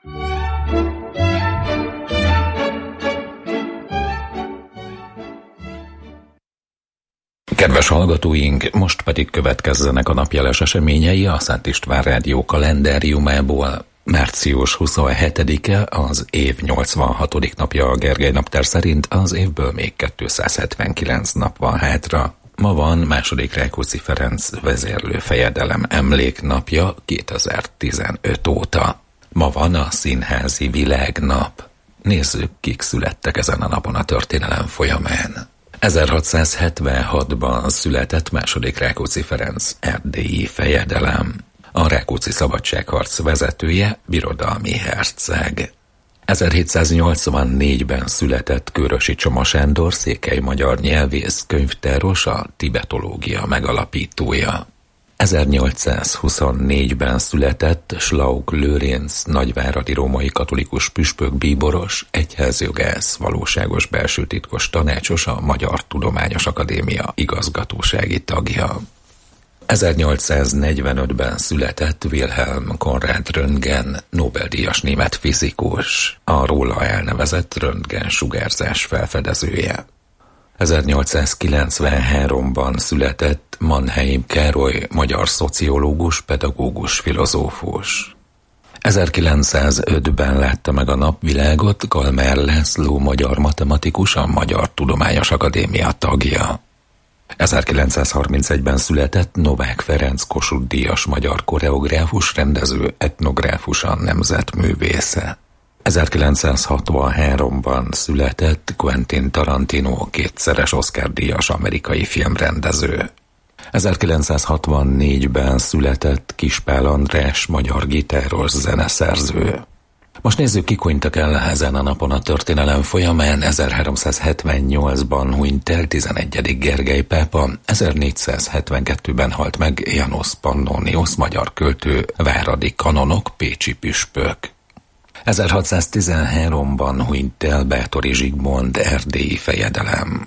Speaker 8: Kedves hallgatóink, most pedig következzenek a napjeles eseményei a Szent István Rádió kalendáriumából. Március huszonhetedike az év nyolcvanhatodik napja a Gergely naptár szerint, az évből még kétszázhetvenkilenc nap van hátra. Ma van második Rákóczi Ferenc vezérlőfejedelem emléknapja kétezer-tizenöt óta. Ma van a Színházi Világnap. Nézzük, kik születtek ezen a napon a történelem folyamán. ezerhatszázhetvenhatban született második Rákóczi Ferenc erdélyi fejedelem. A Rákóczi szabadságharc vezetője, birodalmi herceg. ezerhétszáznyolcvannégyben született Kőrösi Csoma Sándor, székely magyar nyelvész, könyvtáros, a tibetológia megalapítója. ezernyolcszázhuszonnégyben született Schlauk Lőrinc, nagyváradi római katolikus püspök, bíboros, egyházjogász, valóságos belső titkos tanácsos, a Magyar Tudományos Akadémia igazgatósági tagja. ezernyolcszáznegyvenötben született Wilhelm Konrad Röntgen, Nobel-díjas német fizikus, a róla elnevezett röntgensugárzás felfedezője. ezernyolcszázkilencvenháromban született Mannheim Károly, magyar szociológus, pedagógus, filozófus. ezerkilencszázötben látta meg a napvilágot Galmer László, magyar matematikus, a Magyar Tudományos Akadémia tagja. ezerkilencszázharmincegyben született Novák Ferenc, Kossuth-díjas magyar koreográfus, rendező, etnográfus, a nemzetművésze. ezerkilencszázhatvanháromban született Quentin Tarantino, kétszeres Oscar-díjas amerikai filmrendező. ezerkilencszázhatvannégyben született Kispál András, magyar gitáros, zeneszerző. Most nézzük, kik hunytak el ezen a napon a történelem folyamán. ezerháromszázhetvennyolcban hunyt el tizenegyedik Gergely pápa, ezernégyszázhetvenkettőben halt meg János Pannonius, magyar költő, váradi kanonok, pécsi püspök. ezerhatszáztizenháromban hunyt el Báthori Zsigmond, erdélyi fejedelem.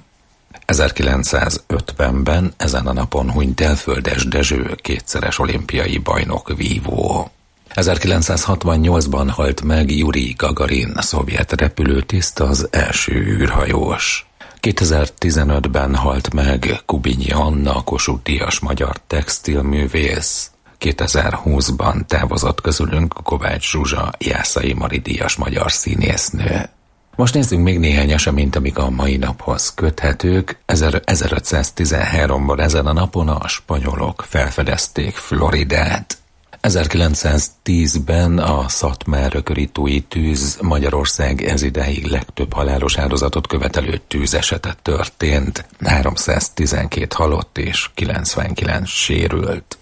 Speaker 8: ezerkilencszázötvenben ezen a napon hunyt el Földes Dezső, kétszeres olimpiai bajnok, vívó. ezerkilencszázhatvannyolcban halt meg Juri Gagarin, szovjet repülőtiszt, az első űrhajós. kétezer-tizenötben halt meg Kubinyi Anna, Kossuth-díjas magyar textilművész. kétezer-húszban távozott közülünk Kovács Zsuzsa, Jászai Mari díjas magyar színésznő. Most nézzünk még néhány eseményt, amik a mai naphoz köthetők. ezerötszáztizenháromban ezen a napon a spanyolok felfedezték Floridát. ezerkilencszáztízben a Szatmár-ököritói tűz Magyarország ezidáig legtöbb halálos áldozatot követelő tűzesete történt. háromszáztizenkét halott és kilencvenkilenc sérült.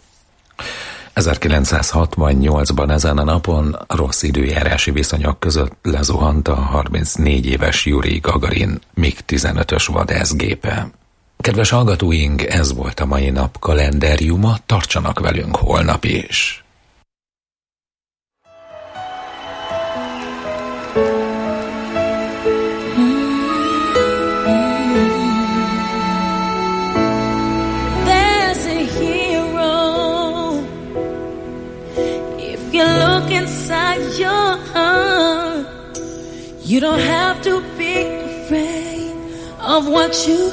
Speaker 8: ezerkilencszázhatvannyolcban ezen a napon rossz időjárási viszonyok között lezuhant a harmincnégy éves Juri Gagarin mig tizenötös vadászgépe. Kedves hallgatóink, ez volt a mai nap kalendáriuma, tartsanak velünk holnap is!
Speaker 19: Inside your heart, you don't have to be afraid of what you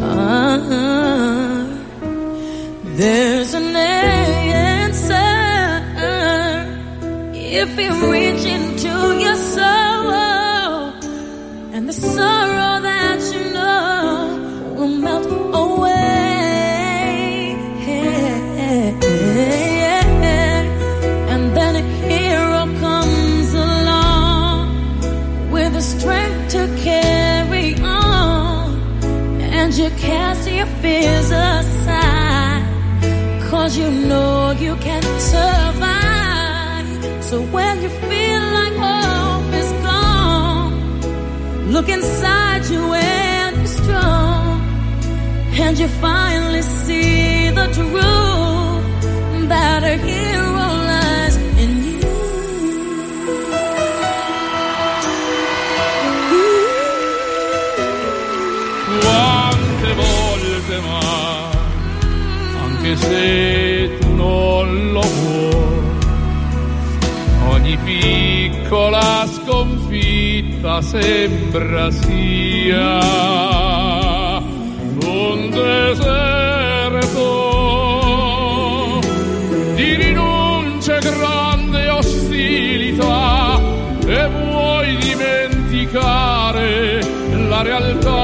Speaker 19: are. There's an answer if you reach into your soul, and the sorrow that you know will melt away. Strength to carry on, and you cast your fears aside, 'cause you know you can survive. So when you feel like hope is gone, look inside you and be strong, and you finally see the truth that a hero lies in you.
Speaker 22: Quante volte mai, anche se tu non lo vuoi, ogni piccola sconfitta sembra sia un deserto di rinunce, grande ostilità, e vuoi dimenticare la realtà.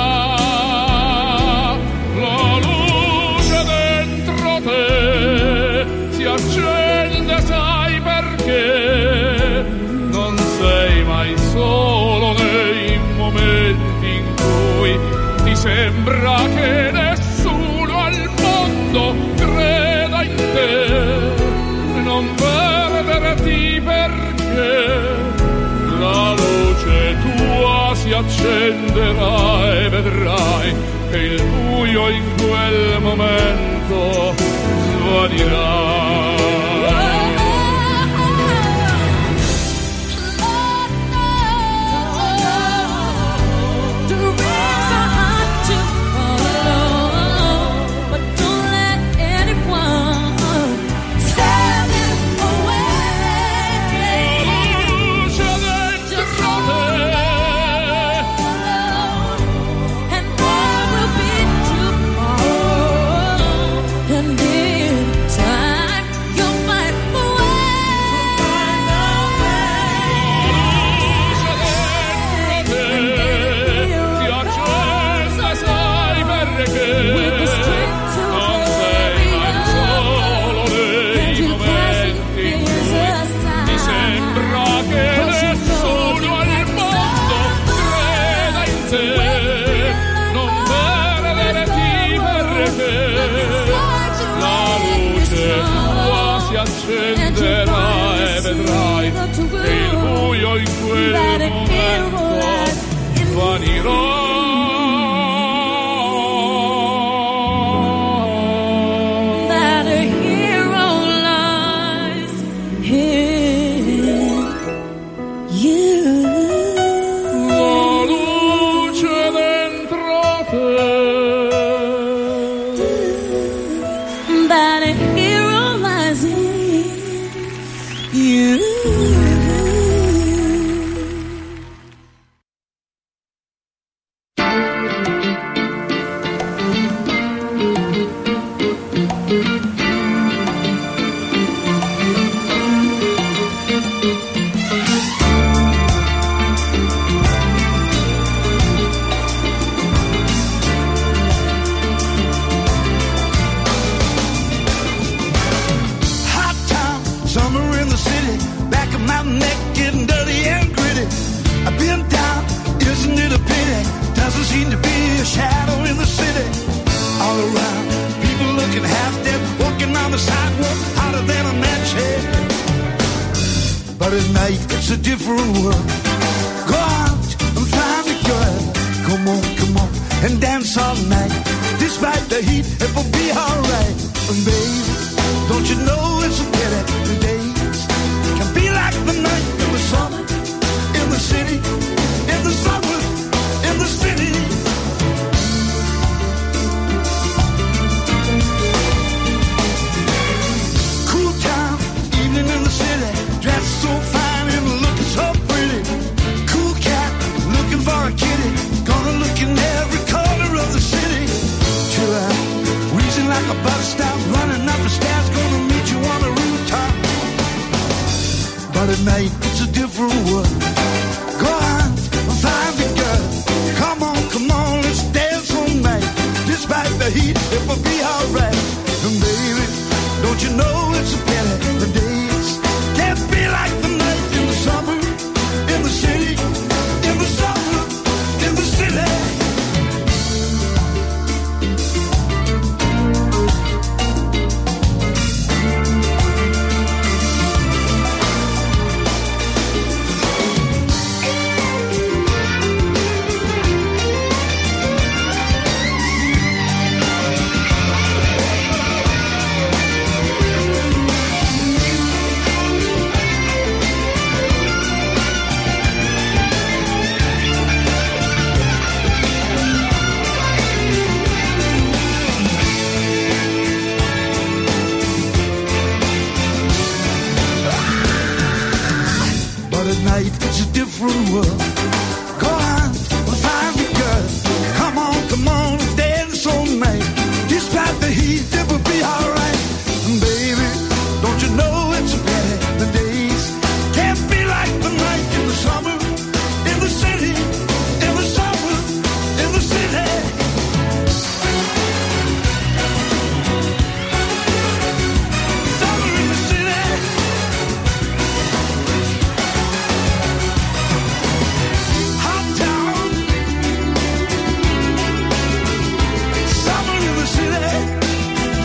Speaker 22: Accende, sai perché non sei mai solo nei momenti in cui ti sembra che nessuno al mondo creda in te. Non perderti, perché la luce tua si accenderà e vedrai che il buio in quel momento accenderà e vedrai che il buio in quel momento svanirà.
Speaker 19: That a hero lies in you.
Speaker 22: La luce dentro te.
Speaker 19: That a hero lies in you.
Speaker 1: Hot town, summer in the city, back of my neck getting dirty and gritty. I've been down, isn't it a pity? Doesn't seem to be a shadow in the city. All around, people looking half dead, walking on the sidewalk, hotter than a match head. But at night, it's a different world. Go out and find a girl. Come on, come on, and dance all night. Despite the heat, it will be alright. And baby, don't you know it's a pity the days can be like the night in the summer, in the city, in the summer, in the city. Cool town, evening in the city, dressed so fine and looking so pretty. Cool cat, looking for a kitty, gonna look in every corner of the city. Till I'm wheezing like a bus stop, running up the stairs, gonna meet you on the rooftop. But at night, it's a different world. Go on, find a girl. Come on, come on, let's dance all night. Despite the heat, it will be alright. And baby, don't you know it's a pity the days can't be like the night in the summer, in the city, in the summer, in the city. But at night it's a different world. Go on, we'll find a girl. Come on, come on, dance all night. Despite the heat, it will be alright. And baby, don't you know it's a pity the days can't be like the night in the summer, in the city, in the summer, in the city. Summer in the city. Hot town, summer in the city.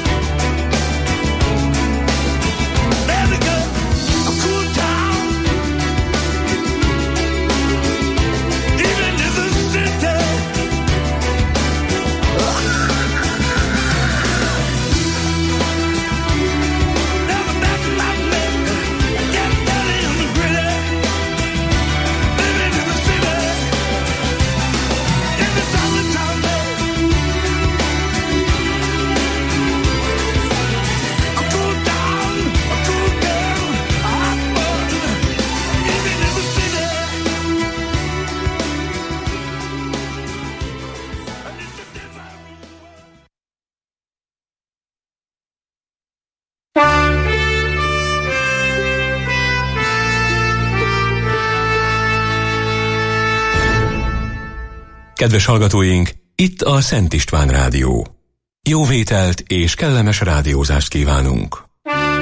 Speaker 3: Kedves hallgatóink, itt a Szent István Rádió. Jó vételt és kellemes rádiózást kívánunk!